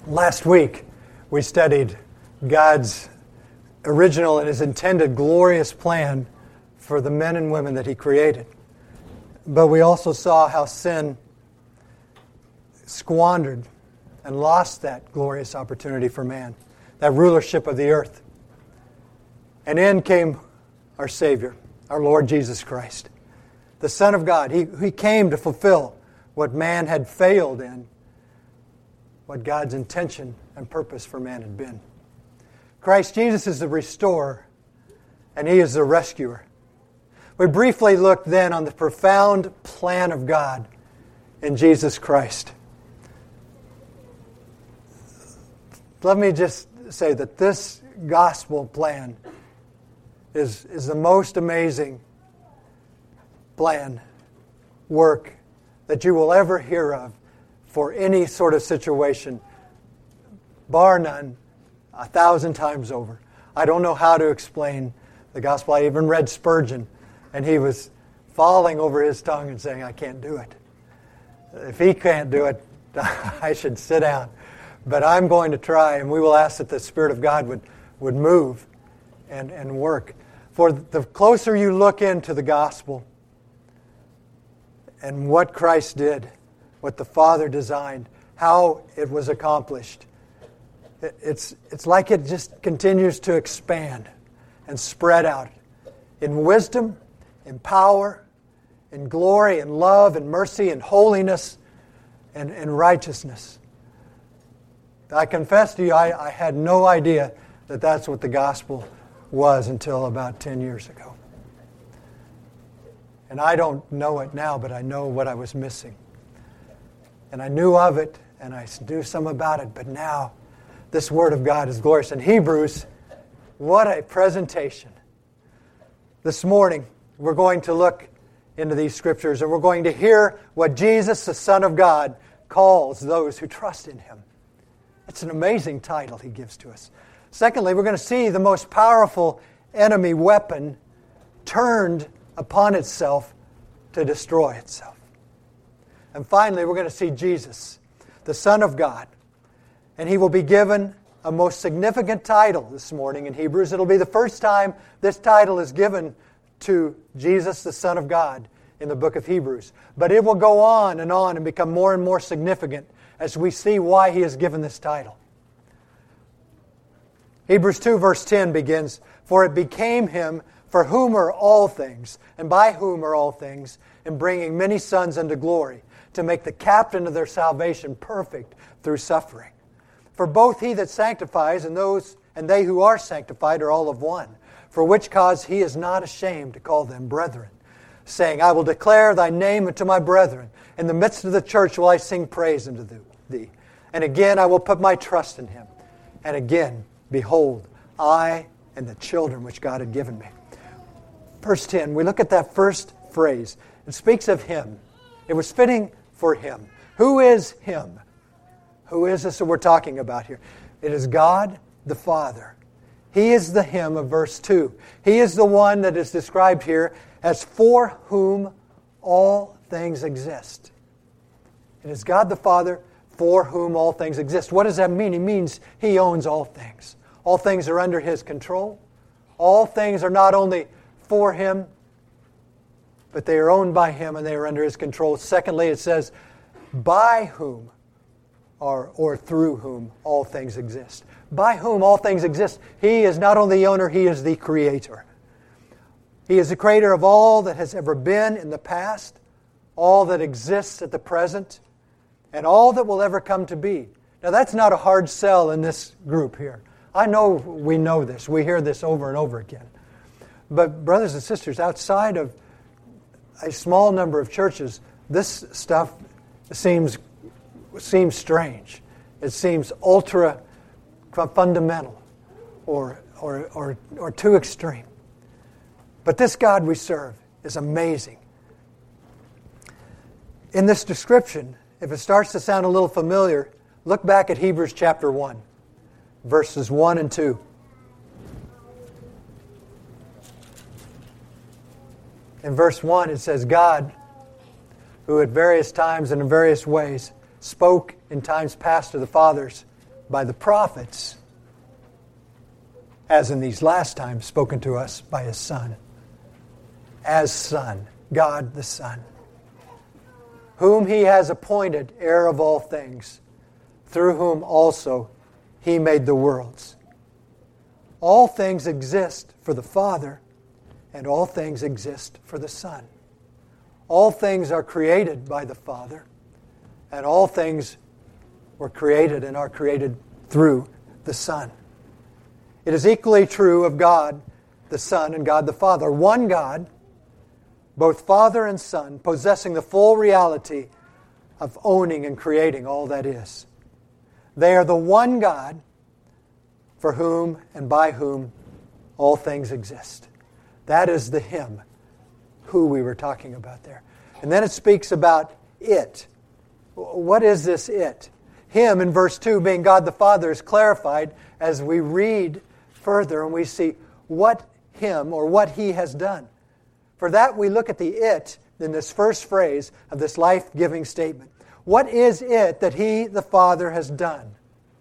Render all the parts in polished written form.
Last week, we studied God's original and His intended glorious plan for the men and women that He created. But we also saw how sin squandered and lost that glorious opportunity for man, that rulership of the earth. And in came our Savior, our Lord Jesus Christ, the Son of God. He came to fulfill what man had failed in, what God's intention and purpose for man had been. Christ Jesus is the restorer, and He is the rescuer. We briefly looked then on the profound plan of God in Jesus Christ. Let me just say that this gospel plan is the most amazing plan, work that you will ever hear of for any sort of situation, bar none, 1,000 times over. I don't know how to explain the gospel. I even read Spurgeon, and he was falling over his tongue and saying, I can't do it. If he can't do it, I should sit down. But I'm going to try, and we will ask that the Spirit of God would move and work. For the closer you look into the gospel and what Christ did, what the Father designed, how it was accomplished, it's like it just continues to expand and spread out in wisdom, in power, in glory, in love, in mercy, in holiness, and in righteousness. I confess to you, I had no idea that that's what the gospel was until about 10 years ago. And I don't know it now, but I know what I was missing. And I knew of it, and I knew some about it, but now this Word of God is glorious. In Hebrews, what a presentation. This morning, we're going to look into these Scriptures, and we're going to hear what Jesus, the Son of God, calls those who trust in Him. It's an amazing title He gives to us. Secondly, we're going to see the most powerful enemy weapon turned upon itself to destroy itself. And finally, we're going to see Jesus, the Son of God. And He will be given a most significant title this morning in Hebrews. It'll be the first time this title is given to Jesus, the Son of God, in the book of Hebrews. But it will go on and become more and more significant as we see why He is given this title. Hebrews 2 verse 10 begins, For it became Him for whom are all things, and by whom are all things, in bringing many sons unto glory, to make the captain of their salvation perfect through suffering. For both He that sanctifies and they who are sanctified are all of one, for which cause He is not ashamed to call them brethren, saying, I will declare Thy name unto my brethren. In the midst of the church will I sing praise unto Thee. And again I will put my trust in Him. And again, behold, I and the children which God had given me. Verse 10, we look at that first phrase. It speaks of Him. It was fitting for Him. Who is Him? Who is this that we're talking about here? It is God the Father. He is the Him of verse 2. He is the one that is described here as for whom all things exist. It is God the Father for whom all things exist. What does that mean? It means He owns all things. All things are under His control. All things are not only for Him, but they are owned by Him and they are under His control. Secondly, it says, by whom or through whom all things exist. By whom all things exist. He is not only the owner, He is the creator. He is the creator of all that has ever been in the past, all that exists at the present, and all that will ever come to be. Now that's not a hard sell in this group here. I know we know this. We hear this over and over again. But brothers and sisters, outside of a small number of churches, this stuff seems strange. It seems ultra fundamental or too extreme. But this God we serve is amazing. In this description, if it starts to sound a little familiar, look back at Hebrews chapter 1, verses 1 and 2. In verse 1 it says, God, who at various times and in various ways spoke in times past to the fathers by the prophets, as in these last times spoken to us by His Son. As Son, God the Son, whom He has appointed heir of all things, through whom also He made the worlds. All things exist for the Father, and all things exist for the Son. All things are created by the Father, and all things were created and are created through the Son. It is equally true of God the Son and God the Father. One God, both Father and Son, possessing the full reality of owning and creating all that is. They are the one God for whom and by whom all things exist. That is the Him, who we were talking about there. And then it speaks about it. What is this it? Him in verse 2, being God the Father, is clarified as we read further and we see what Him or what He has done. For that we look at the it in this first phrase of this life-giving statement. What is it that He, the Father, has done?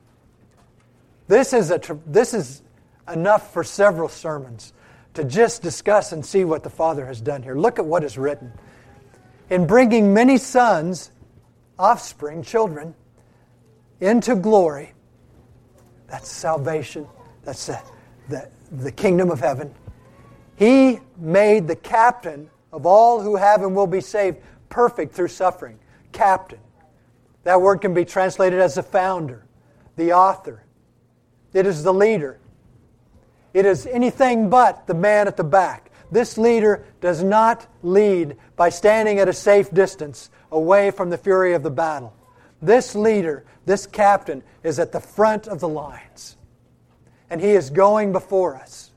This is enough for several sermons to just discuss and see what the Father has done here. Look at what is written. In bringing many sons, offspring, children, into glory, that's salvation, that's the kingdom of heaven, He made the captain of all who have and will be saved perfect through suffering. Captain. That word can be translated as the founder, the author. It is the leader. It is anything but the man at the back. This leader does not lead by standing at a safe distance away from the fury of the battle. This leader, this captain, is at the front of the lines. And he is going before us.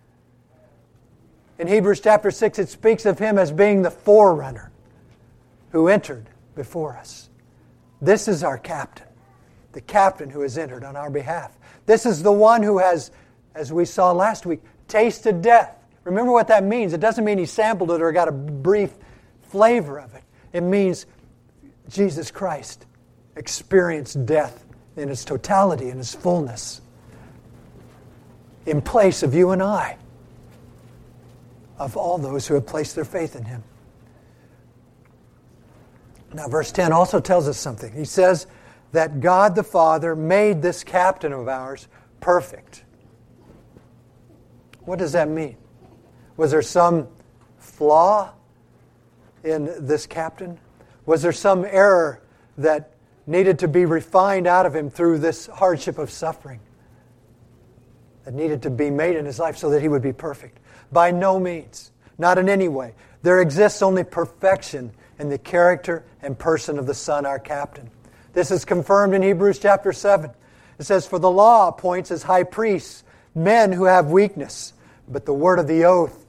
In Hebrews chapter 6, it speaks of him as being the forerunner who entered before us. This is our captain, the captain who has entered on our behalf. This is the one who has, as we saw last week, tasted death. Remember what that means. It doesn't mean he sampled it or got a brief flavor of it. It means Jesus Christ experienced death in its totality, in its fullness, in place of you and I, of all those who have placed their faith in Him. Now, verse 10 also tells us something. He says that God the Father made this captain of ours perfect. What does that mean? Was there some flaw in this captain? Was there some error that needed to be refined out of him through this hardship of suffering that needed to be made in his life so that he would be perfect? By no means. Not in any way. There exists only perfection in the character and person of the Son, our captain. This is confirmed in Hebrews chapter 7. It says, "For the law appoints as high priests men who have weakness, but the word of the oath,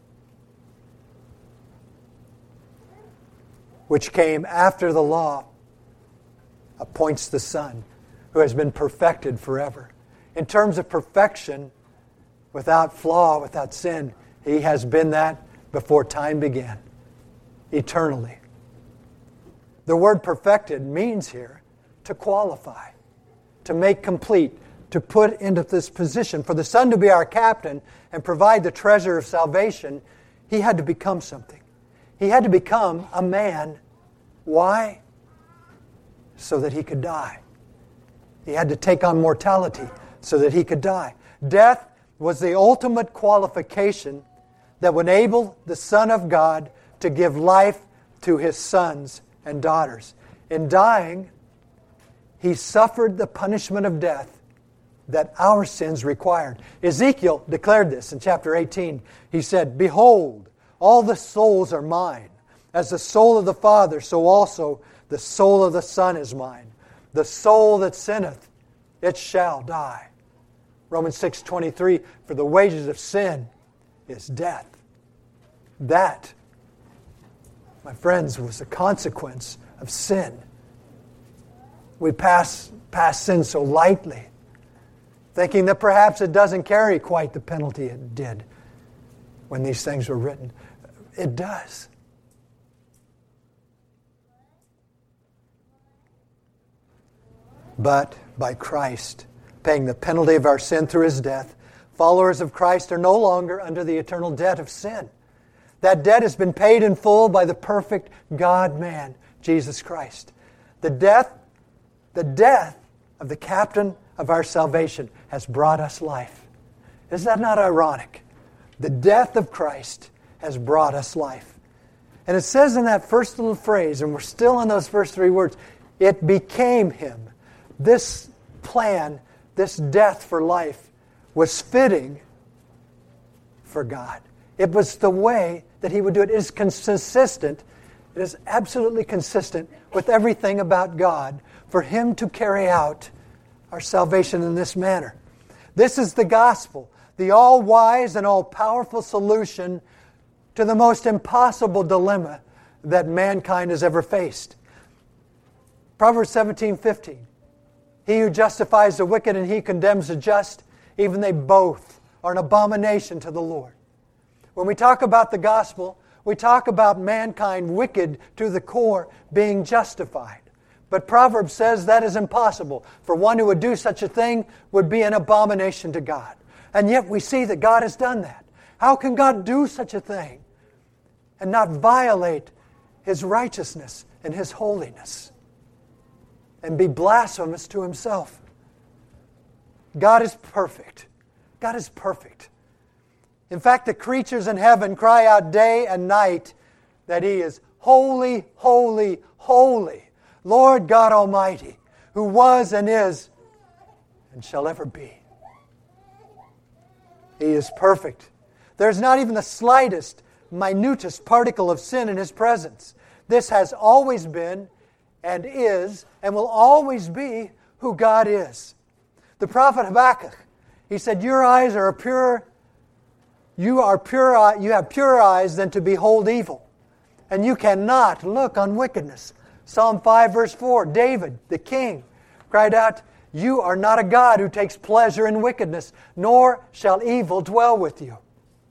which came after the law, appoints the Son, who has been perfected forever." In terms of perfection, without flaw, without sin, He has been that before time began, eternally. The word perfected means here to qualify, to make complete, to put into this position. For the Son to be our captain and provide the treasure of salvation, He had to become something. He had to become a man. Why? So that He could die. He had to take on mortality so that He could die. Death was the ultimate qualification that would enable the Son of God to give life to His sons and daughters. In dying, He suffered the punishment of death that our sins required. Ezekiel declared this in chapter 18. He said, "Behold, all the souls are mine. As the soul of the Father, so also the soul of the Son is mine. The soul that sinneth, it shall die." Romans 6:23, "For the wages of sin is death." That, my friends, was a consequence of sin. We pass sin so lightly, thinking that perhaps it doesn't carry quite the penalty it did when these things were written. It does. But by Christ paying the penalty of our sin through His death, followers of Christ are no longer under the eternal debt of sin. That debt has been paid in full by the perfect God-man, Jesus Christ. The death of the captain of our salvation has brought us life. Is that not ironic? The death of Christ has brought us life. And it says in that first little phrase, and we're still in those first three words, it became Him. This plan, this death for life, was fitting for God. It was the way that He would do it. It is consistent. It is absolutely consistent with everything about God for Him to carry out our salvation in this manner. This is the gospel, the all-wise and all-powerful solution to the most impossible dilemma that mankind has ever faced. Proverbs 17:15. He who justifies the wicked and he condemns the just, even they both are an abomination to the Lord. When we talk about the gospel, we talk about mankind wicked to the core being justified. But Proverbs says that is impossible. For one who would do such a thing would be an abomination to God. And yet we see that God has done that. How can God do such a thing and not violate His righteousness and His holiness and be blasphemous to Himself? God is perfect. God is perfect. In fact, the creatures in heaven cry out day and night that He is holy, holy, holy, Lord God Almighty, who was and is and shall ever be. He is perfect. There's not even the slightest, minutest particle of sin in His presence. This has always been and is and will always be who God is. The prophet Habakkuk, he said, your eyes are pure. You have purer eyes than to behold evil, and you cannot look on wickedness. Psalm 5 verse 4, David, the king, cried out, you are not a God who takes pleasure in wickedness, nor shall evil dwell with you.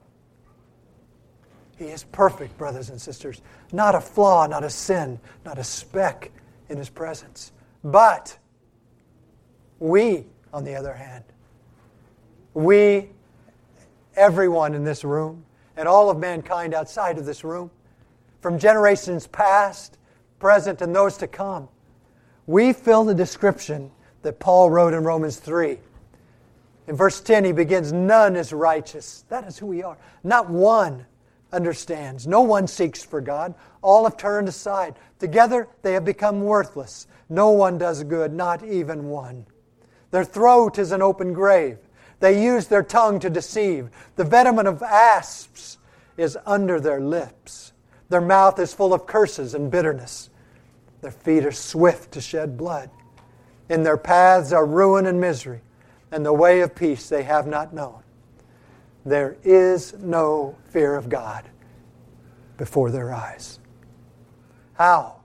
He is perfect, brothers and sisters. Not a flaw, not a sin, not a speck in His presence. But we, on the other hand, we, everyone in this room, and all of mankind outside of this room, from generations past, present, and those to come, we fill the description that Paul wrote in Romans 3. In verse 10, he begins, none is righteous. That is who we are. Not one understands. No one seeks for God. All have turned aside. Together they have become worthless. No one does good, not even one. Their throat is an open grave. They use their tongue to deceive. The venom of asps is under their lips. Their mouth is full of curses and bitterness. Their feet are swift to shed blood. In their paths are ruin and misery, and the way of peace they have not known. There is no fear of God before their eyes. How?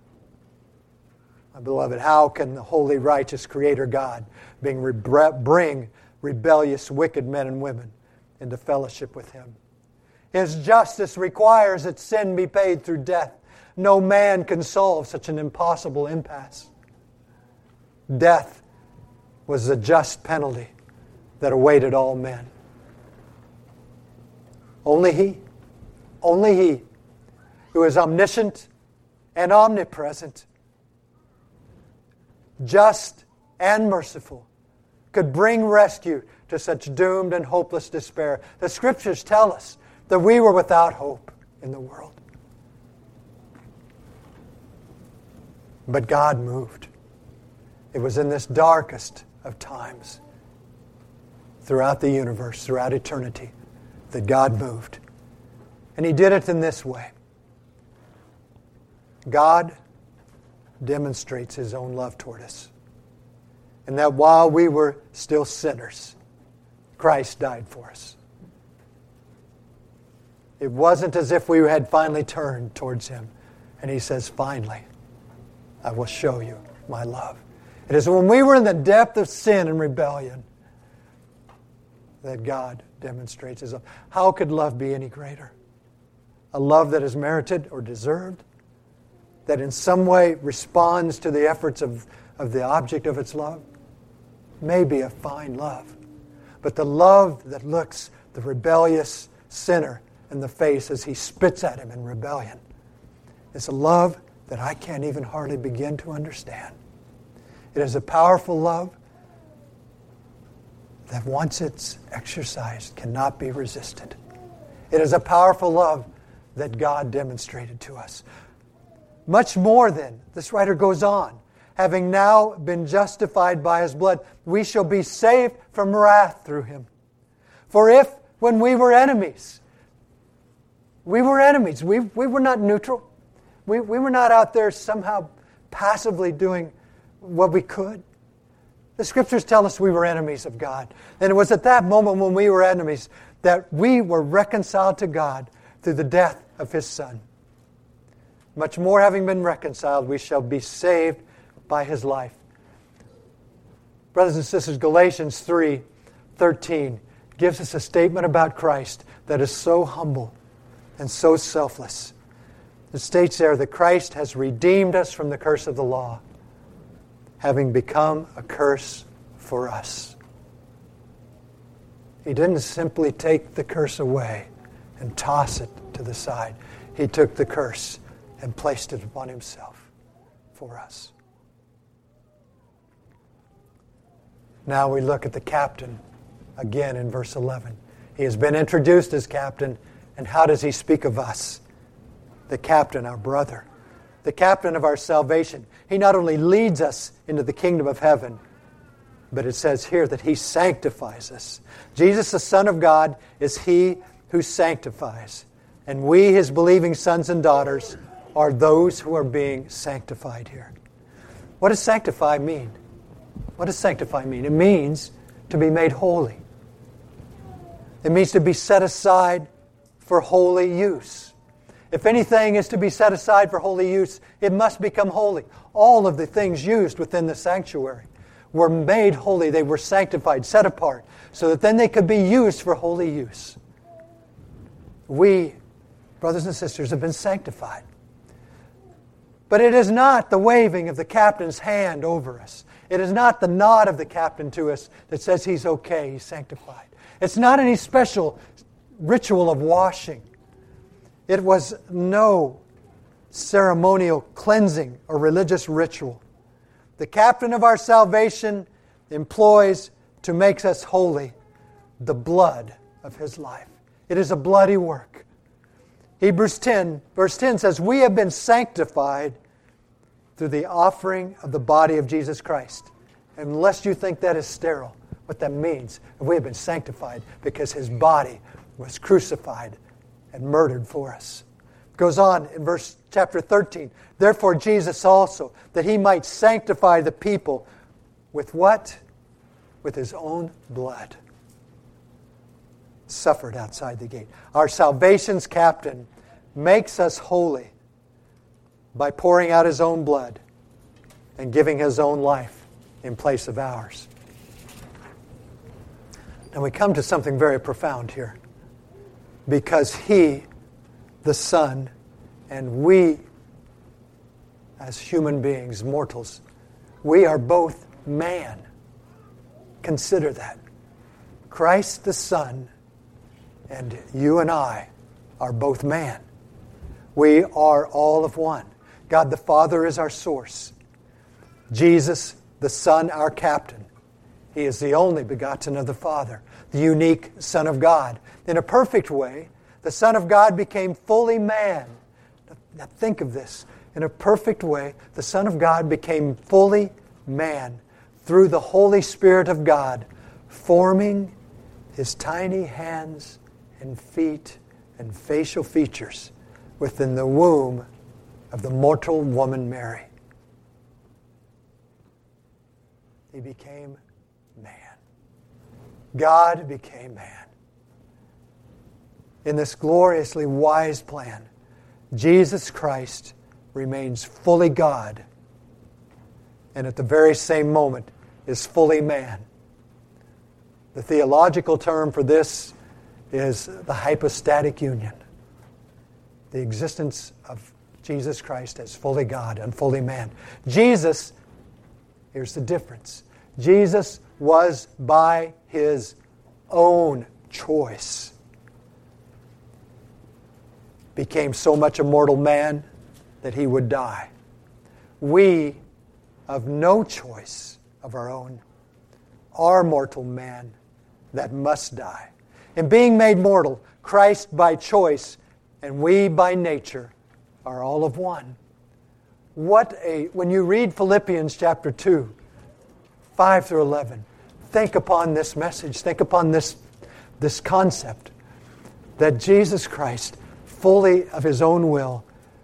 My beloved, how can the holy, righteous Creator God bring rebellious, wicked men and women into fellowship with Him? His justice requires that sin be paid through death. No man can solve such an impossible impasse. Death was the just penalty that awaited all men. Only He who is omniscient and omnipresent, just and merciful, could bring rescue to such doomed and hopeless despair. The Scriptures tell us that we were without hope in the world. But God moved. It was in this darkest of times, throughout the universe, throughout eternity, that God moved. And He did it in this way. God demonstrates His own love toward us. And that while we were still sinners, Christ died for us. It wasn't as if we had finally turned towards Him. And He says, finally, I will show you my love. It is when we were in the depth of sin and rebellion that God demonstrates His love. How could love be any greater? A love that is merited or deserved? That in some way responds to the efforts of of the object of its love may be a fine love. But the love that looks the rebellious sinner in the face as he spits at him in rebellion is a love that I can't even hardly begin to understand. It is a powerful love that once it's exercised cannot be resisted. It is a powerful love that God demonstrated to us. Much more than, this writer goes on, having now been justified by His blood, we shall be saved from wrath through Him. For if, when we were enemies, we were not neutral. We were not out there somehow passively doing what we could. The Scriptures tell us we were enemies of God. And it was at that moment when we were enemies that we were reconciled to God through the death of His Son. Much more, having been reconciled, we shall be saved by His life. Brothers and sisters, Galatians 3:13 gives us a statement about Christ that is so humble and so selfless. It states there that Christ has redeemed us from the curse of the law, having become a curse for us. He didn't simply take the curse away and toss it to the side. He took the curse and placed it upon Himself for us. Now we look at the captain again in verse 11. He has been introduced as captain, and how does he speak of us? The captain, our brother, the captain of our salvation. He not only leads us into the kingdom of heaven, but it says here that He sanctifies us. Jesus, the Son of God, is He who sanctifies. And we, His believing sons and daughters, are those who are being sanctified here. What does sanctify mean? What does sanctify mean? It means to be made holy. It means to be set aside for holy use. If anything is to be set aside for holy use, it must become holy. All of the things used within the sanctuary were made holy. They were sanctified, set apart, so that then they could be used for holy use. We, brothers and sisters, have been sanctified. But it is not the waving of the captain's hand over us. It is not the nod of the captain to us that says he's okay, he's sanctified. It's not any special ritual of washing. It was no ceremonial cleansing or religious ritual. The captain of our salvation employs to make us holy the blood of His life. It is a bloody work. Hebrews 10, verse 10 says, we have been sanctified through the offering of the body of Jesus Christ. Unless you think that is sterile, what that means, we have been sanctified because His body was crucified and murdered for us. It goes on in chapter 13. Therefore Jesus also, that He might sanctify the people with what? With His own blood. Suffered outside the gate. Our salvation's captain makes us holy by pouring out His own blood and giving His own life in place of ours. Now we come to something very profound here. Because He, the Son, and we, as human beings, mortals, we are both man. Consider that. Christ the Son and you and I are both man. We are all of one. God the Father is our source. Jesus the Son, our captain. He is the only begotten of the Father, the unique Son of God. In a perfect way, the Son of God became fully man. Now think of this. In a perfect way, the Son of God became fully man through the Holy Spirit of God, forming His tiny hands and feet and facial features within the womb of the mortal woman Mary. He became man. God became man. In this gloriously wise plan, Jesus Christ remains fully God, and at the very same moment is fully man. The theological term for this is the hypostatic union. The existence of Jesus Christ as fully God and fully man. Jesus Here's the difference. Jesus was by His own choice became so much a mortal man that He would die. We, of no choice of our own, are mortal man that must die. In being made mortal, Christ by choice and we by nature are all of one. When you read Philippians chapter 2, 5 through 11, think upon this message, think upon this concept that Jesus Christ, fully of His own will,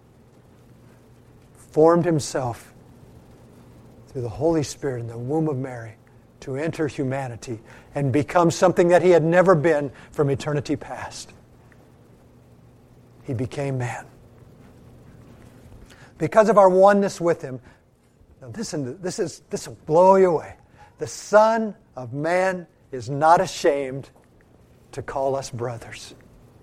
formed Himself through the Holy Spirit in the womb of Mary to enter humanity and become something that He had never been from eternity past. He became man. Because of our oneness with Him, now this will blow you away. The Son of Man is not ashamed to call us brothers.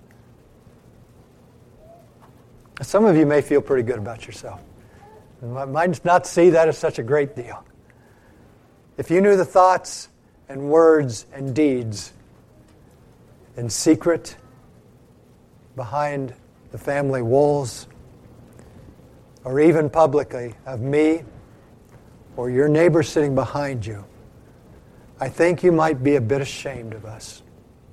Some of you may feel pretty good about yourself. Might not see that as such a great deal. If you knew the thoughts and words and deeds in secret behind the family walls, or even publicly of me or your neighbor sitting behind you, I think you might be a bit ashamed of us.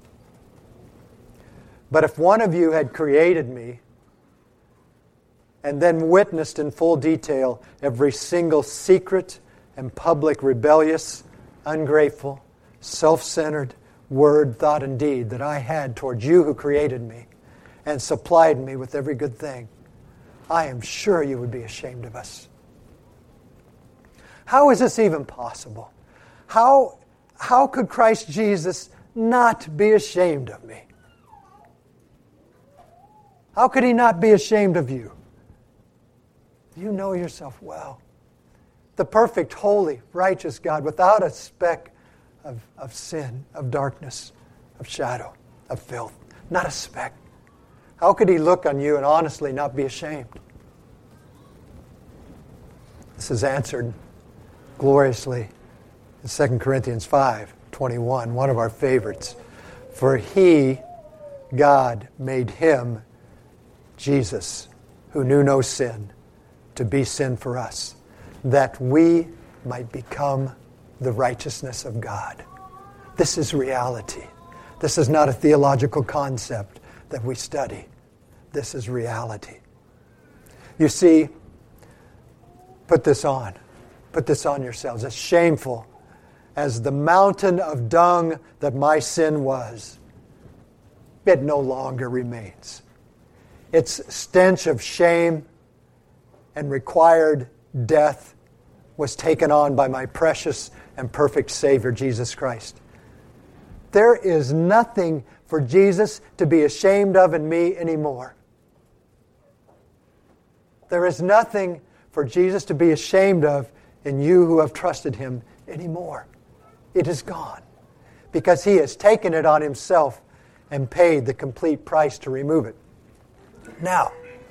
But if one of you had created me and then witnessed in full detail every single secret and public rebellious, ungrateful, self-centered word, thought, and deed that I had toward you who created me and supplied me with every good thing, I am sure you would be ashamed of us. How is this even possible? How could Christ Jesus not be ashamed of me? How could He not be ashamed of you? You know yourself well. The perfect, holy, righteous God without a speck of sin, of darkness, of shadow, of filth. Not a speck. How could He look on you and honestly not be ashamed? This is answered gloriously in 2 Corinthians 5:21, one of our favorites. For He, God, made Him, Jesus, who knew no sin, to be sin for us, that we might become the righteousness of God. This is reality. This is not a theological concept that we study. This is reality. You see, put this on. Put this on yourselves. As shameful as the mountain of dung that my sin was, it no longer remains. Its stench of shame and required death was taken on by my precious and perfect Savior, Jesus Christ. There is nothing for Jesus to be ashamed of in me anymore. There is nothing for Jesus to be ashamed of in you who have trusted Him anymore. It is gone because He has taken it on Himself and paid the complete price to remove it. Now,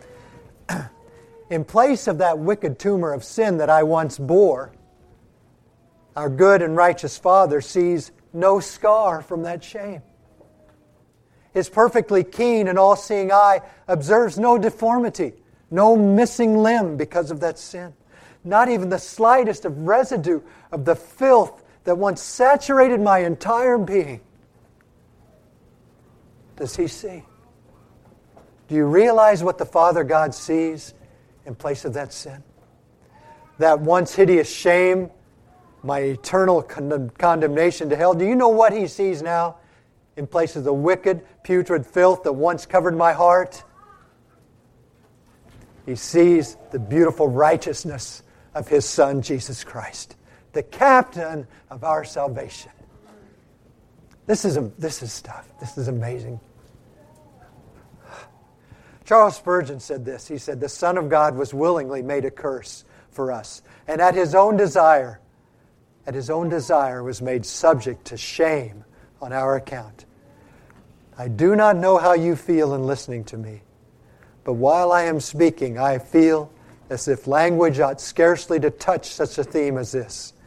in place of that wicked tumor of sin that I once bore, our good and righteous Father sees no scar from that shame. His perfectly keen and all-seeing eye observes no deformity, no missing limb because of that sin. Not even the slightest of residue of the filth that once saturated my entire being does He see. Do you realize what the Father God sees in place of that sin? That once hideous shame, my eternal condemnation to hell. Do you know what He sees now in place of the wicked, putrid filth that once covered my heart? He sees the beautiful righteousness of His Son, Jesus Christ, the captain of our salvation. This is stuff. This is amazing. Charles Spurgeon said this. He said, the Son of God was willingly made a curse for us, and at His own desire was made subject to shame on our account. I do not know how you feel in listening to me, but while I am speaking, I feel as if language ought scarcely to touch such a theme as this.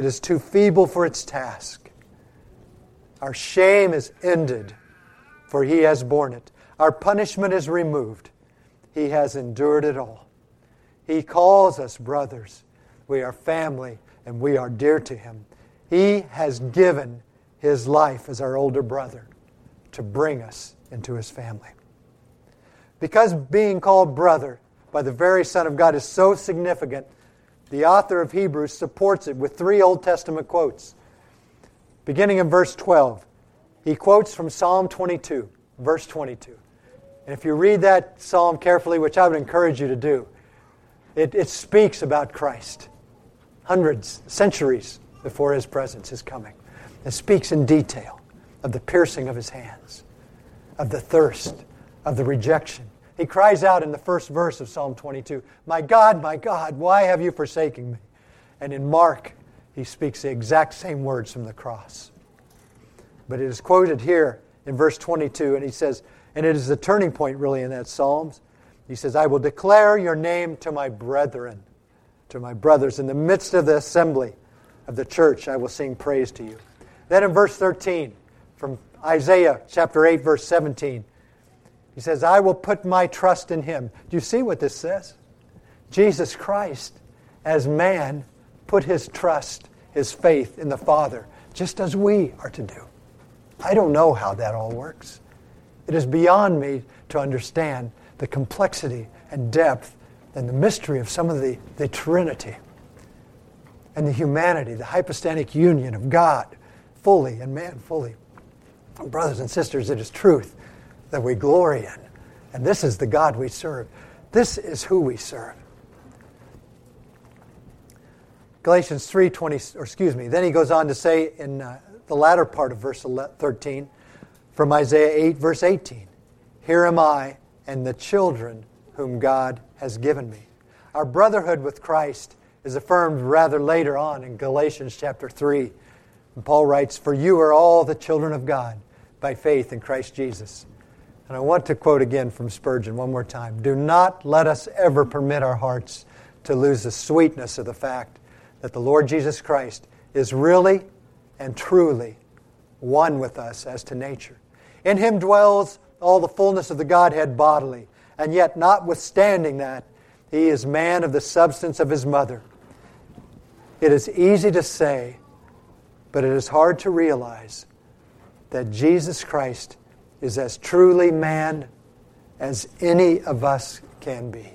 It is too feeble for its task. Our shame is ended, for He has borne it. Our punishment is removed. He has endured it all. He calls us brothers. We are family, and we are dear to Him. He has given His life as our older brother to bring us into His family. Because being called brother by the very Son of God is so significant, the author of Hebrews supports it with 3 Old Testament quotes. Beginning in verse 12, he quotes from Psalm 22, verse 22. And if you read that psalm carefully, which I would encourage you to do, it speaks about Christ. Hundreds, centuries before His presence, His coming. It speaks in detail of the piercing of His hands, of the thirst, of the rejection. He cries out in the first verse of Psalm 22, my God, why have you forsaken me?" And in Mark, he speaks the exact same words from the cross. But it is quoted here in verse 22, and he says, and it is the turning point really in that Psalms. He says, "I will declare your name to my brethren," to my brothers. "In the midst of the assembly of the church, I will sing praise to you." Then in verse 13, from Isaiah chapter 8, verse 17, he says, "I will put my trust in Him." Do you see what this says? Jesus Christ, as man, put His trust, His faith in the Father, just as we are to do. I don't know how that all works. It is beyond me to understand the complexity and depth and the mystery of some of the Trinity and the humanity, the hypostatic union of God fully and man fully. Brothers and sisters, it is truth that we glory in. And this is the God we serve. This is who we serve. Galatians 3:20, then he goes on to say in the latter part of verse 13, from Isaiah 8, verse 18, "Here am I and the children whom God has given me." Our brotherhood with Christ is affirmed rather later on in Galatians chapter 3. And Paul writes, "For you are all the children of God by faith in Christ Jesus." And I want to quote again from Spurgeon one more time. "Do not let us ever permit our hearts to lose the sweetness of the fact that the Lord Jesus Christ is really and truly one with us as to nature. In Him dwells all the fullness of the Godhead bodily, and yet notwithstanding that, He is man of the substance of His mother." It is easy to say, but it is hard to realize that Jesus Christ is as truly man as any of us can be.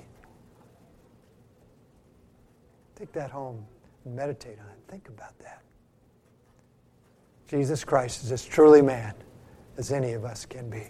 Take that home and meditate on it. Think about that. Jesus Christ is as truly man as any of us can be.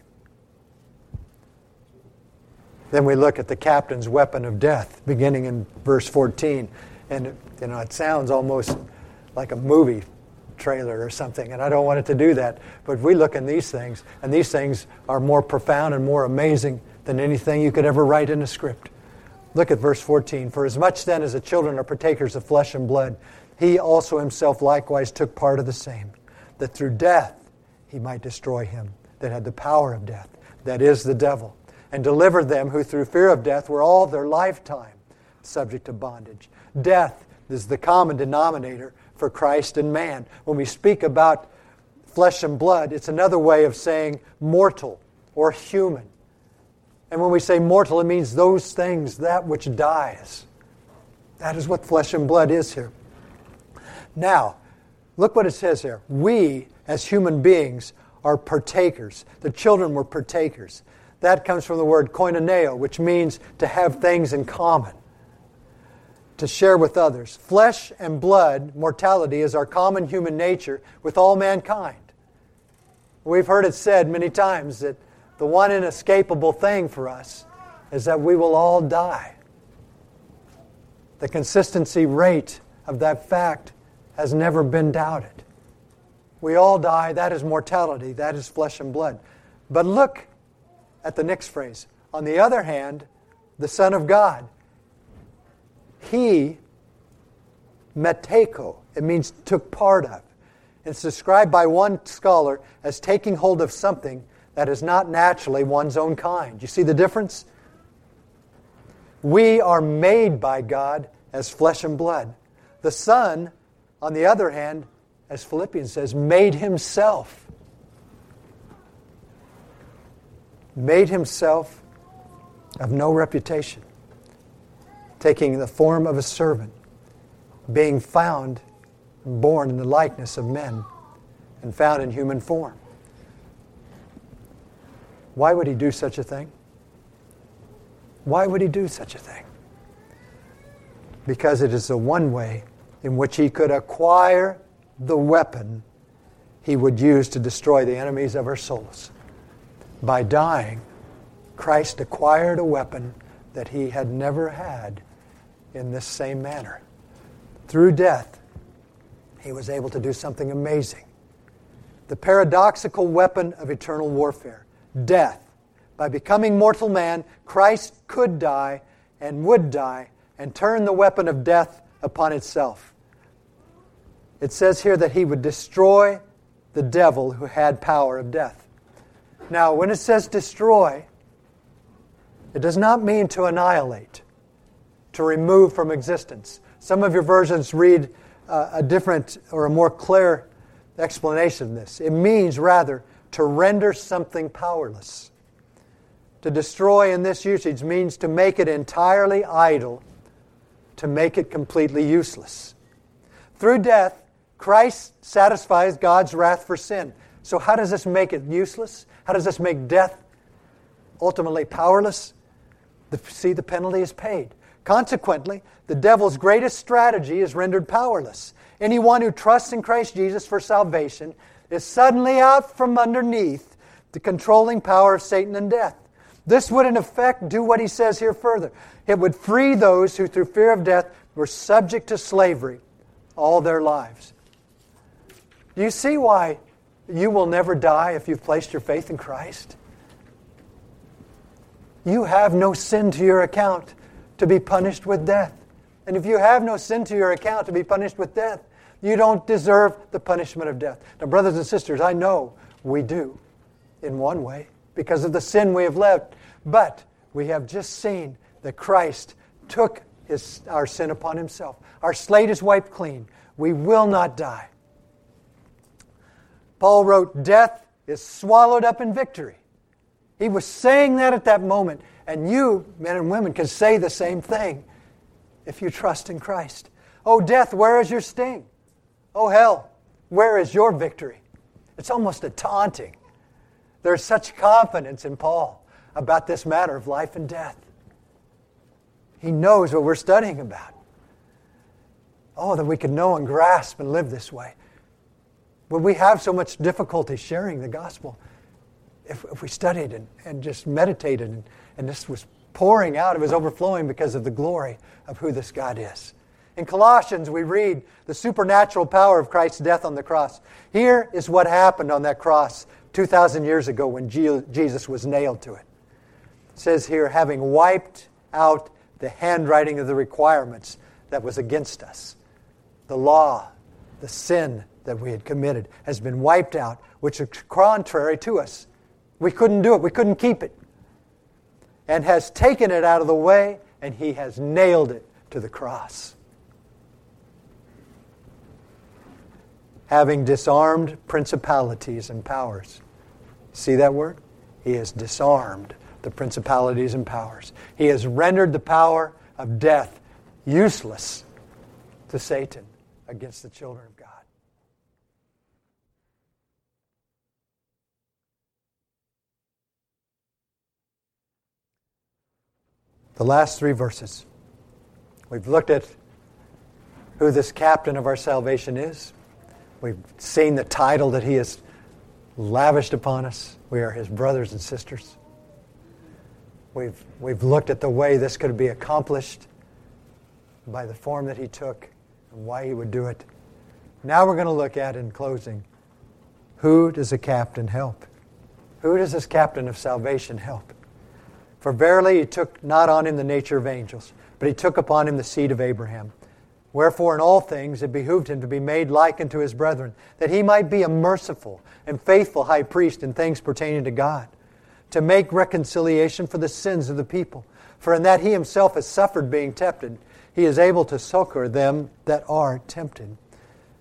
Then we look at the captain's weapon of death, beginning in verse 14. And it sounds almost like a movie trailer or something, and I don't want it to do that. But we look in these things, and these things are more profound and more amazing than anything you could ever write in a script. Look at verse 14. "For as much then as the children are partakers of flesh and blood, He also Himself likewise took part of the same, that through death He might destroy him that had the power of death, that is, the devil, and deliver them who through fear of death were all their lifetime subject to bondage." Death is the common denominator for Christ and man. When we speak about flesh and blood, it's another way of saying mortal or human. And when we say mortal, it means those things, that which dies. That is what flesh and blood is here. Now, look what it says here. We, as human beings, are partakers. The children were partakers. That comes from the word koinoneo, which means to have things in common, to share with others. Flesh and blood, mortality, is our common human nature with all mankind. We've heard it said many times that the one inescapable thing for us is that we will all die. The consistency rate of that fact has never been doubted. We all die. That is mortality. That is flesh and blood. But look at the next phrase. On the other hand, the Son of God, He, meteko, it means took part of. It's described by one scholar as taking hold of something that is not naturally one's own kind. You see the difference? We are made by God as flesh and blood. The Son on the other hand, as Philippians says, made himself of no reputation, taking the form of a servant, being found and born in the likeness of men, and found in human form. Why would he do such a thing? Why would he do such a thing? Because it is the one way in which he could acquire the weapon he would use to destroy the enemies of our souls. By dying, Christ acquired a weapon that he had never had in this same manner. Through death, he was able to do something amazing. The paradoxical weapon of eternal warfare, death. By becoming mortal man, Christ could die and would die and turn the weapon of death upon itself. It says here that he would destroy the devil who had power of death. Now, when it says destroy, it does not mean to annihilate, to remove from existence. Some of your versions read a different or a more clear explanation of this. It means rather to render something powerless. To destroy in this usage means to make it entirely idle, to make it completely useless. Through death, Christ satisfies God's wrath for sin. So how does this make it useless? How does this make death ultimately powerless? The penalty is paid. Consequently, the devil's greatest strategy is rendered powerless. Anyone who trusts in Christ Jesus for salvation is suddenly out from underneath the controlling power of Satan and death. This would in effect do what he says here further. It would free those who through fear of death were subject to slavery all their lives. Do you see why you will never die if you've placed your faith in Christ? You have no sin to your account to be punished with death. And if you have no sin to your account to be punished with death, you don't deserve the punishment of death. Now, brothers and sisters, I know we do in one way because of the sin we have left. But we have just seen that Christ took our sin upon himself. Our slate is wiped clean. We will not die. Paul wrote, death is swallowed up in victory. He was saying that at that moment. And you, men and women, can say the same thing if you trust in Christ. Oh, death, where is your sting? Oh, hell, where is your victory? It's almost a taunting. There's such confidence in Paul about this matter of life and death. He knows what we're studying about. Oh, that we could know and grasp and live this way. But we have so much difficulty sharing the gospel. If we studied and just meditated and this was pouring out, it was overflowing because of the glory of who this God is. In Colossians, we read the supernatural power of Christ's death on the cross. Here is what happened on that cross 2,000 years ago when Jesus was nailed to it. It says here, having wiped out the handwriting of the requirements that was against us. The law, the sin that we had committed has been wiped out, which is contrary to us. We couldn't do it. We couldn't keep it. And has taken it out of the way, and he has nailed it to the cross. Having disarmed principalities and powers. See that word? He has disarmed the principalities and powers. He has rendered the power of death useless to Satan against the children of God. The last three verses. We've looked at who this captain of our salvation is. We've seen the title that he has lavished upon us. We are his brothers and sisters. We've looked at the way this could be accomplished by the form that he took and why he would do it. Now we're going to look at, in closing, who does a captain help? Who does this captain of salvation help? For verily he took not on him the nature of angels, but he took upon him the seed of Abraham. Wherefore in all things it behooved him to be made like unto his brethren, that he might be a merciful and faithful high priest in things pertaining to God, to make reconciliation for the sins of the people. For in that he himself has suffered being tempted, he is able to succor them that are tempted.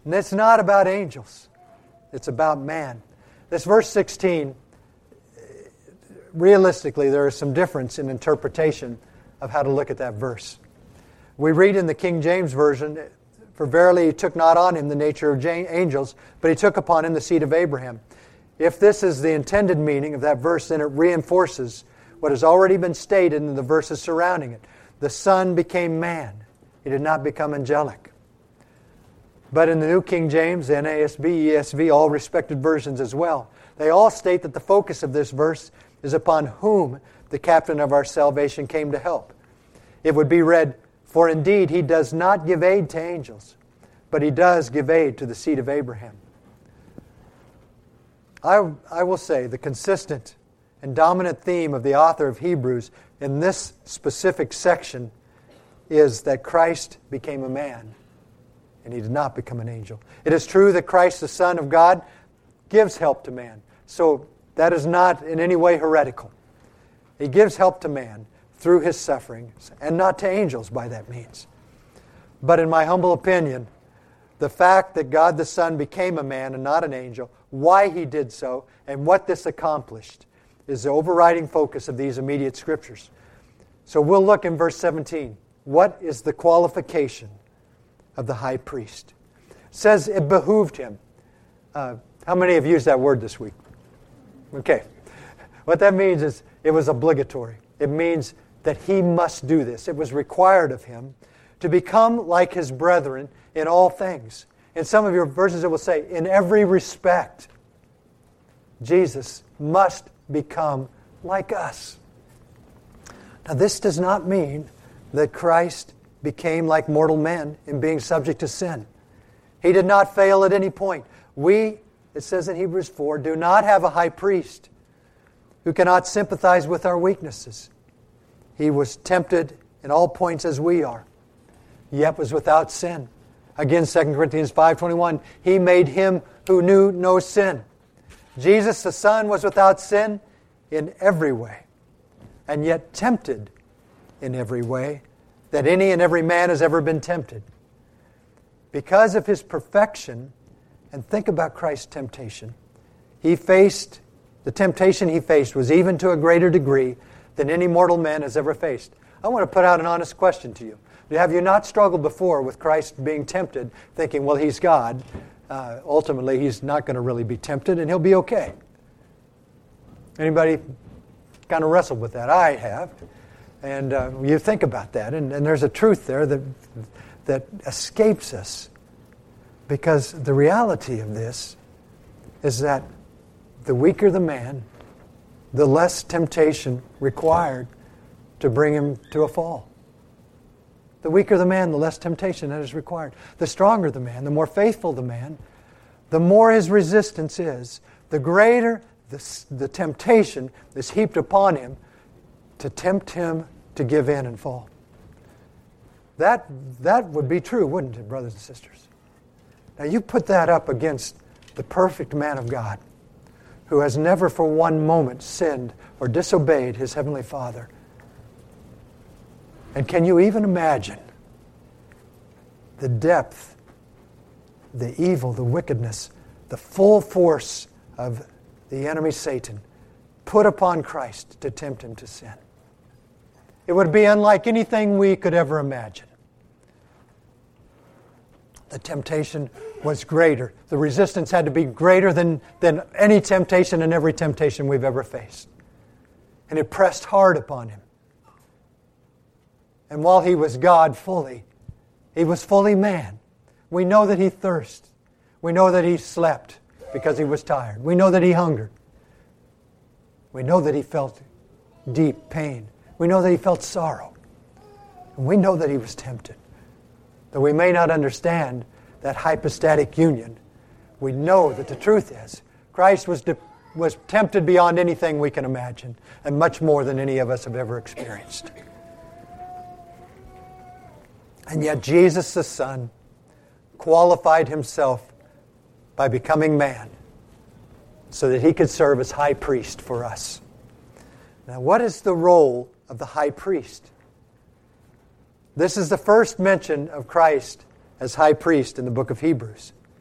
And it's not about angels. It's about man. This verse 16, realistically, there is some difference in interpretation of how to look at that verse. We read in the King James Version, "For verily he took not on him the nature of angels, but he took upon him the seed of Abraham." If this is the intended meaning of that verse, then it reinforces what has already been stated in the verses surrounding it. The Son became man. He did not become angelic. But in the New King James, NASB, ESV, all respected versions as well, they all state that the focus of this verse is upon whom the captain of our salvation came to help. It would be read, "For indeed he does not give aid to angels, but he does give aid to the seed of Abraham." I will say the consistent and dominant theme of the author of Hebrews in this specific section is that Christ became a man and he did not become an angel. It is true that Christ, the Son of God, gives help to man. So that is not in any way heretical. He gives help to man through his sufferings and not to angels by that means. But in my humble opinion, the fact that God the Son became a man and not an angel, why he did so, and what this accomplished is the overriding focus of these immediate scriptures. So we'll look in verse 17. What is the qualification of the high priest? It says it behooved him. How many have used that word this week? Okay. What that means is it was obligatory. It means that he must do this. It was required of him to become like his brethren in all things. In some of your verses it will say, in every respect, Jesus must become like us. Now this does not mean that Christ became like mortal men in being subject to sin. He did not fail at any point. We, it says in Hebrews 4, do not have a high priest who cannot sympathize with our weaknesses. He was tempted in all points as we are, yet was without sin. Again, 2 Corinthians 5:21, he made him who knew no sin. Jesus the Son was without sin in every way, and yet tempted in every way that any and every man has ever been tempted. Because of his perfection, and think about Christ's temptation, the temptation he faced was even to a greater degree than any mortal man has ever faced. I want to put out an honest question to you. Have you not struggled before with Christ being tempted, thinking, well, he's God. Ultimately, he's not going to really be tempted, and he'll be okay? Anybody kind of wrestled with that? I have. And you think about that, and there's a truth there that escapes us. Because the reality of this is that the weaker the man, the less temptation required to bring him to a fall. The weaker the man, the less temptation that is required. The stronger the man, the more faithful the man, the more his resistance is, the greater the temptation is heaped upon him to tempt him to give in and fall. That would be true, wouldn't it, brothers and sisters? Now you put that up against the perfect man of God who has never for one moment sinned or disobeyed his heavenly Father. And can you even imagine the depth, the evil, the wickedness, the full force of the enemy Satan put upon Christ to tempt him to sin? It would be unlike anything we could ever imagine. The temptation was greater. The resistance had to be greater than any temptation and every temptation we've ever faced. And it pressed hard upon him. And while he was God fully, he was fully man. We know that he thirsted. We know that he slept because he was tired. We know that he hungered. We know that he felt deep pain. We know that he felt sorrow. And we know that he was tempted. Though we may not understand that hypostatic union, we know that the truth is Christ was tempted beyond anything we can imagine, and much more than any of us have ever experienced. And yet Jesus the Son qualified himself by becoming man so that he could serve as high priest for us. Now, what is the role of the high priest? This is the first mention of Christ as high priest in the book of Hebrews.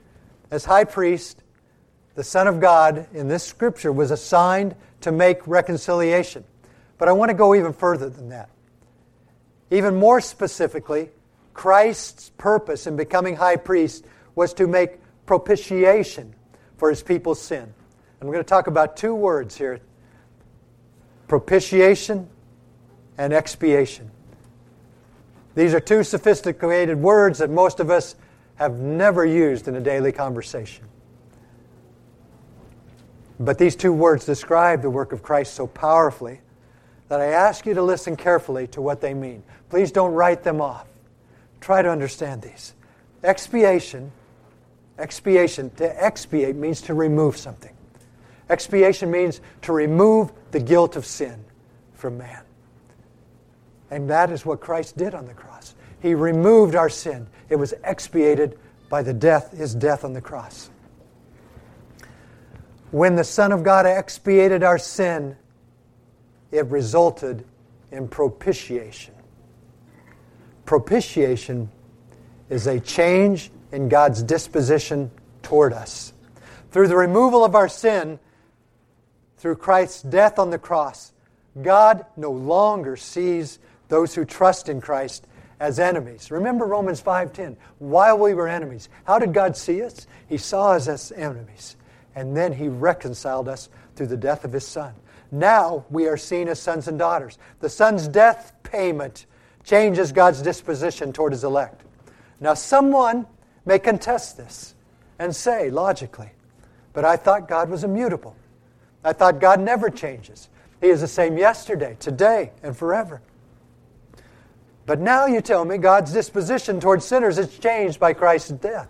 As high priest, the Son of God in this scripture was assigned to make reconciliation. But I want to go even further than that. Even more specifically, Christ's purpose in becoming high priest was to make propitiation for His people's sin. And we're going to talk about two words here: propitiation and expiation. These are two sophisticated words that most of us have never used in a daily conversation. But these two words describe the work of Christ so powerfully that I ask you to listen carefully to what they mean. Please don't write them off. Try to understand these. Expiation, to expiate means to remove something. Expiation means to remove the guilt of sin from man. And that is what Christ did on the cross. He removed our sin. It was expiated by His death on the cross. When the Son of God expiated our sin, it resulted in propitiation. Propitiation is a change in God's disposition toward us. Through the removal of our sin, through Christ's death on the cross, God no longer sees those who trust in Christ as enemies. Remember Romans 5:10. While we were enemies, how did God see us? He saw us as enemies. And then He reconciled us through the death of His Son. Now we are seen as sons and daughters. The Son's death payment changes God's disposition toward His elect. Now someone may contest this and say, logically, but I thought God was immutable. I thought God never changes. He is the same yesterday, today, and forever. But now you tell me God's disposition towards sinners is changed by Christ's death.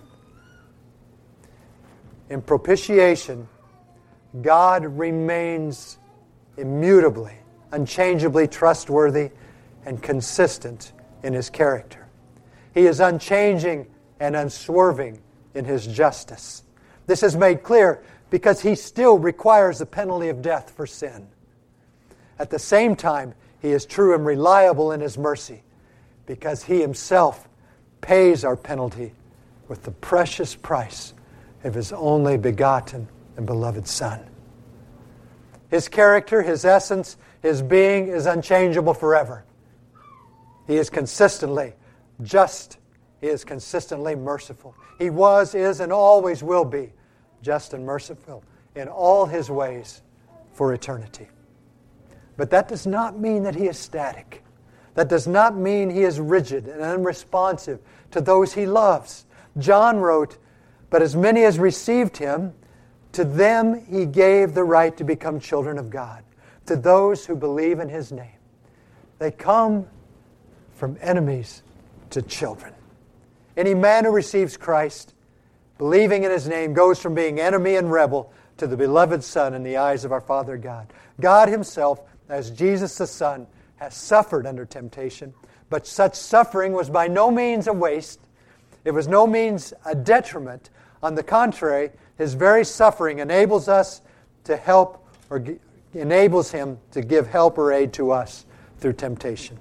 In propitiation, God remains immutably, unchangeably trustworthy and consistent in His character. He is unchanging and unswerving in His justice. This is made clear because He still requires the penalty of death for sin. At the same time, He is true and reliable in His mercy because He Himself pays our penalty with the precious price of His only begotten and beloved Son. His character, His essence, His being is unchangeable forever. He is consistently just. He is consistently merciful. He was, is, and always will be just and merciful in all His ways for eternity. But that does not mean that He is static. That does not mean He is rigid and unresponsive to those He loves. John wrote, "But as many as received Him, to them He gave the right to become children of God, to those who believe in His name." They come from enemies to children. Any man who receives Christ, believing in His name, goes from being enemy and rebel to the beloved Son in the eyes of our Father God. God Himself, as Jesus the Son, has suffered under temptation, but such suffering was by no means a waste. It was no means a detriment. On the contrary, His very suffering enables us to help, or enables Him to give help or aid to us through temptation.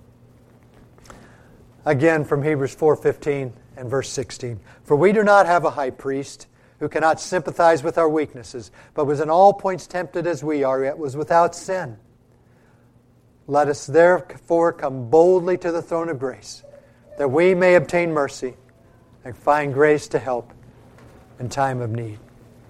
Again from Hebrews 4:15 and verse 16. "For we do not have a high priest who cannot sympathize with our weaknesses, but was in all points tempted as we are, yet was without sin. Let us therefore come boldly to the throne of grace, that we may obtain mercy and find grace to help in time of need."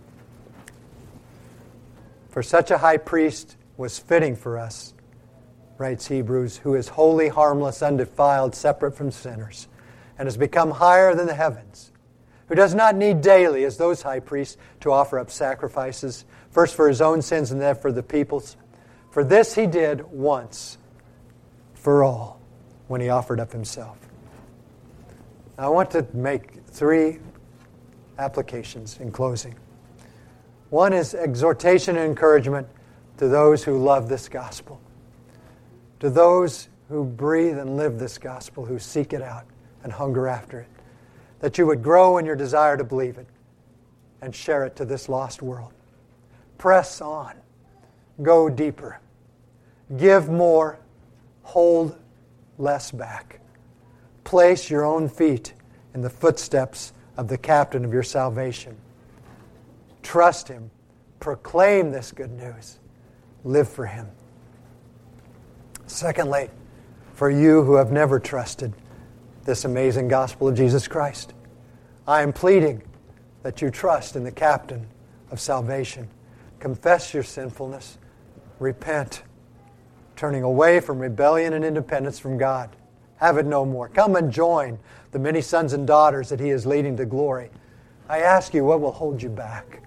For such a high priest was fitting for us, writes Hebrews, "who is holy, harmless, undefiled, separate from sinners, and has become higher than the heavens, who does not need daily, as those high priests, to offer up sacrifices, first for His own sins and then for the people's. For this He did once for all, when He offered up Himself." Now, I want to make 3 applications in closing. One is exhortation and encouragement to those who love this gospel, to those who breathe and live this gospel, who seek it out and hunger after it, that you would grow in your desire to believe it and share it to this lost world. Press on. Go deeper. Give more. Hold less back. Place your own feet in the footsteps of the captain of your salvation. Trust Him. Proclaim this good news. Live for Him. Secondly, for you who have never trusted this amazing gospel of Jesus Christ, I am pleading that you trust in the captain of salvation. Confess your sinfulness. Repent, turning away from rebellion and independence from God. Have it no more. Come and join the many sons and daughters that He is leading to glory. I ask you, what will hold you back?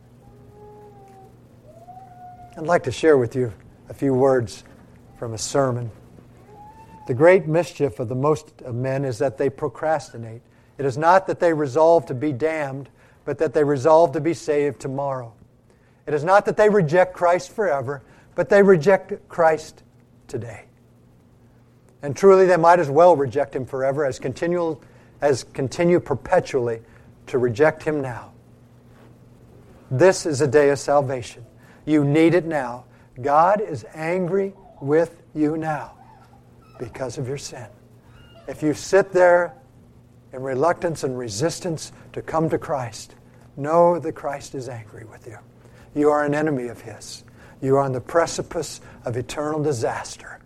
I'd like to share with you a few words from a sermon. The great mischief of the most of men is that they procrastinate. It is not that they resolve to be damned, but that they resolve to be saved tomorrow. It is not that they reject Christ forever, but they reject Christ today. And truly they might as well reject Him forever as continue perpetually to reject Him now. This is a day of salvation. You need it now. God is angry with you now because of your sin. If you sit there in reluctance and resistance to come to Christ, know that Christ is angry with you. You are an enemy of His. You are on the precipice of eternal disaster.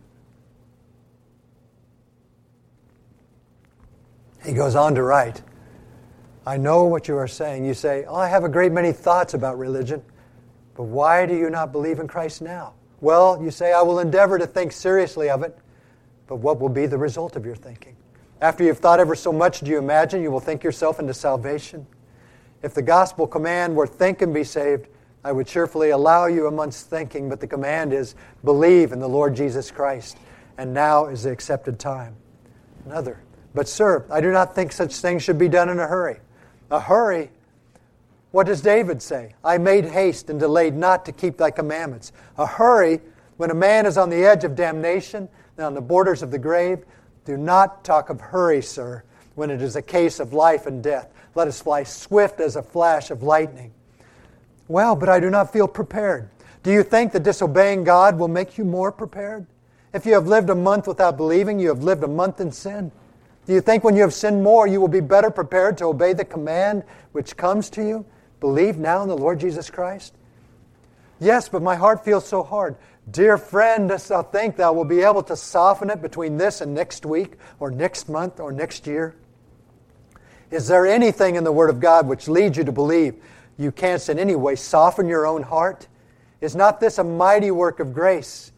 He goes on to write, I know what you are saying. You say, I have a great many thoughts about religion, but why do you not believe in Christ now? Well, you say, I will endeavor to think seriously of it, but what will be the result of your thinking? After you've thought ever so much, do you imagine you will think yourself into salvation? If the gospel command were think and be saved, I would cheerfully allow you a month's thinking, but the command is believe in the Lord Jesus Christ, and now is the accepted time. Another, but sir, I do not think such things should be done in a hurry. A hurry? What does David say? I made haste and delayed not to keep thy commandments. A hurry, when a man is on the edge of damnation and on the borders of the grave, do not talk of hurry, sir, when it is a case of life and death. Let us fly swift as a flash of lightning. Well, but I do not feel prepared. Do you think that disobeying God will make you more prepared? If you have lived a month without believing, you have lived a month in sin. Do you think when you have sinned more, you will be better prepared to obey the command which comes to you? Believe now in the Lord Jesus Christ? Yes, but my heart feels so hard. Dear friend, dost thou think thou will be able to soften it between this and next week, or next month, or next year? Is there anything in the Word of God which leads you to believe you can't in any way soften your own heart? Is not this a mighty work of grace?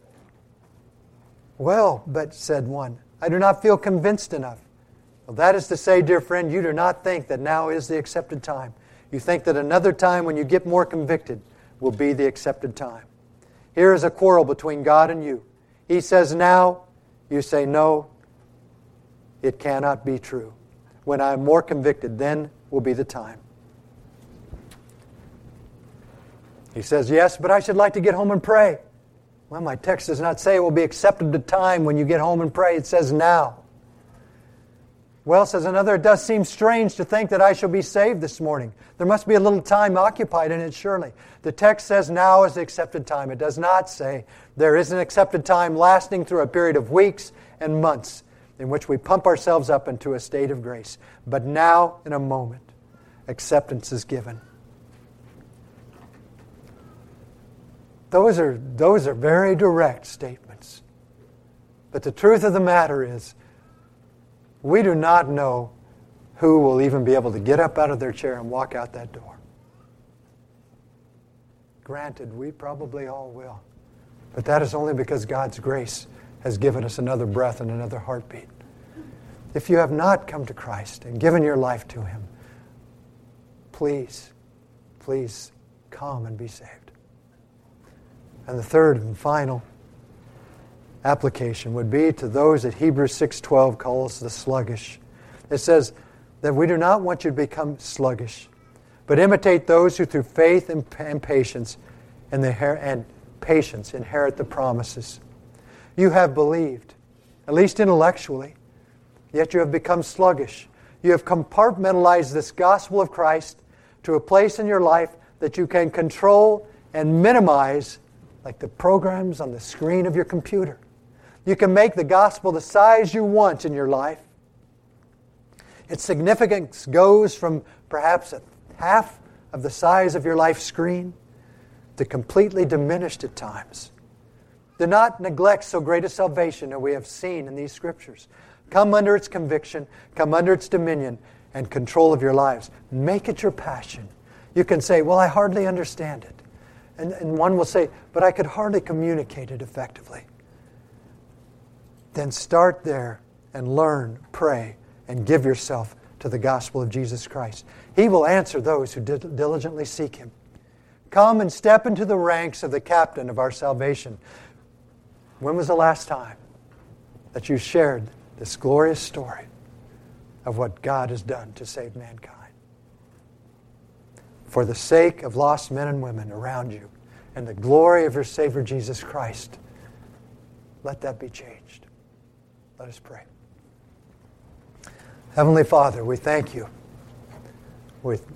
Well, but, said one, I do not feel convinced enough. Well, that is to say, dear friend, you do not think that now is the accepted time. You think that another time when you get more convicted will be the accepted time. Here is a quarrel between God and you. He says now, you say no, it cannot be true. When I am more convicted, then will be the time. He says, yes, but I should like to get home and pray. Well, my text does not say it will be accepted the time when you get home and pray. It says now. Well, says another, it does seem strange to think that I shall be saved this morning. There must be a little time occupied in it, surely. The text says now is the accepted time. It does not say there is an accepted time lasting through a period of weeks and months in which we pump ourselves up into a state of grace. But now, in a moment, acceptance is given. Those are very direct statements. But the truth of the matter is, we do not know who will even be able to get up out of their chair and walk out that door. Granted, we probably all will. But that is only because God's grace has given us another breath and another heartbeat. If you have not come to Christ and given your life to Him, please come and be saved. And the third and final application would be to those that Hebrews 6:12 calls the sluggish. It says that we do not want you to become sluggish, but imitate those who through faith and patience inherit the promises. You have believed, at least intellectually, yet you have become sluggish. You have compartmentalized this gospel of Christ to a place in your life that you can control and minimize like the programs on the screen of your computer. You can make the gospel the size you want in your life. Its significance goes from perhaps a half of the size of your life screen to completely diminished at times. Do not neglect so great a salvation that we have seen in these Scriptures. Come under its conviction, come under its dominion and control of your lives. Make it your passion. You can say, well, I hardly understand it. And one will say, but I could hardly communicate it effectively. Then start there and learn, pray, and give yourself to the gospel of Jesus Christ. He will answer those who diligently seek Him. Come and step into the ranks of the captain of our salvation. When was the last time that you shared this glorious story of what God has done to save mankind? For the sake of lost men and women around you and the glory of your Savior Jesus Christ, let that be changed. Let us pray. Heavenly Father, we thank you with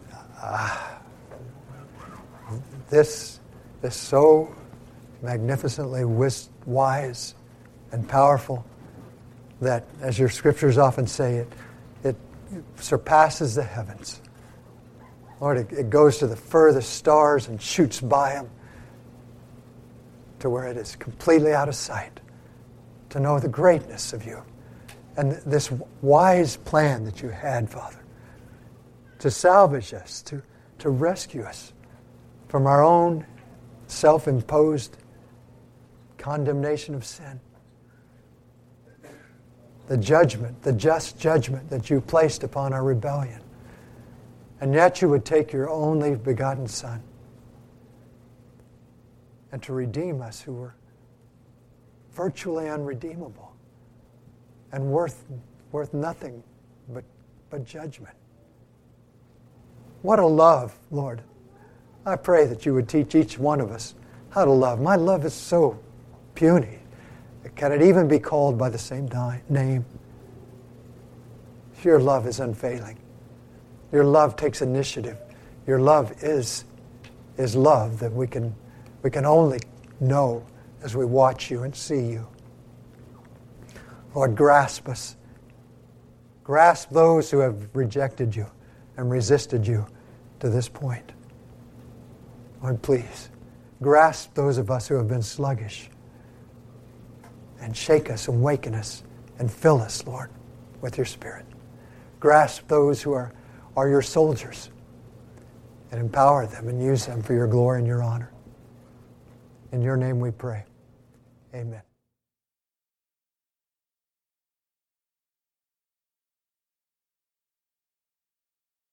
this is so magnificently wise and powerful that, as your Scriptures often say, it surpasses the heavens. Lord, it goes to the furthest stars and shoots by them to where it is completely out of sight, to know the greatness of you. And this wise plan that you had, Father, to salvage us, to rescue us from our own self-imposed condemnation of sin. The judgment, the just judgment that you placed upon our rebellion. And yet you would take your only begotten Son and to redeem us who were virtually unredeemable and worth nothing but judgment. What a love, Lord. I pray that you would teach each one of us how to love. My love is so puny. Can it even be called by the same name? Your love is unfailing. Your love takes initiative. Your love is love that we can only know as we watch you and see you. Lord, grasp us. Grasp those who have rejected you and resisted you to this point. Lord, please, grasp those of us who have been sluggish and shake us and waken us and fill us, Lord, with your Spirit. Grasp those who are your soldiers and empower them and use them for your glory and your honor. In your name we pray. Amen.